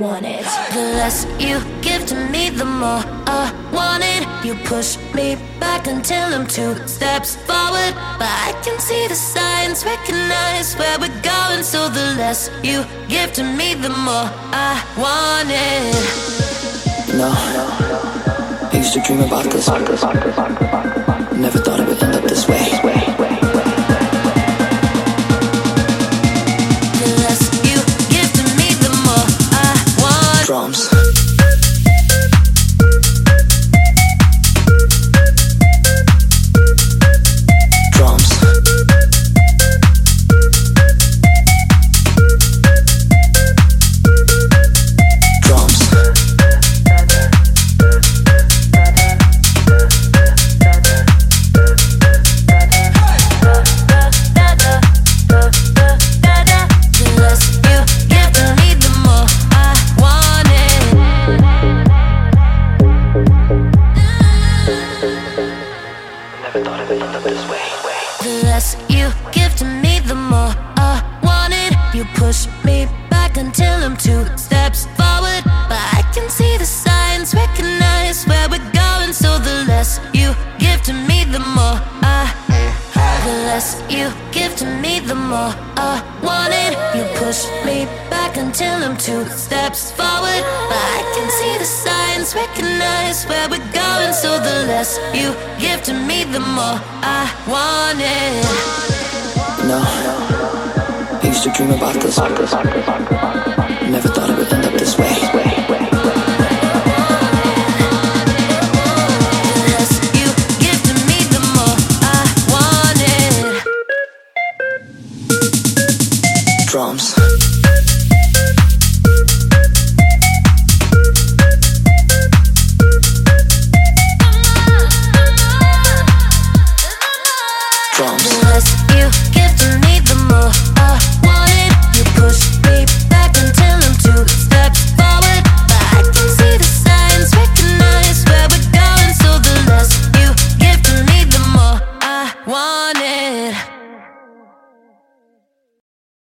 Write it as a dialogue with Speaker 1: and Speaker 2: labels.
Speaker 1: want it. The less you give to me, the more I want it. You push me back until I'm 2 steps forward, but I can see the signs, recognize where we're going. So the less you give to me, the more I want it.
Speaker 2: I used to dream about this. Never thought it would end up this way.
Speaker 1: The less you give to me, the more I want.
Speaker 2: Drums.
Speaker 1: The less you give to me, the more I want it. You push me back until I'm 2 steps forward, but I can see the signs, recognize where we're going. So the less you give to me, the more the less you give to me, the more I want it. You push me back until I'm 2 steps forward, but I can see the signs, recognize where we're going. So the less you give to me, the more I want it.
Speaker 2: I used to dream about this. Never thought it would end up this way. Drums.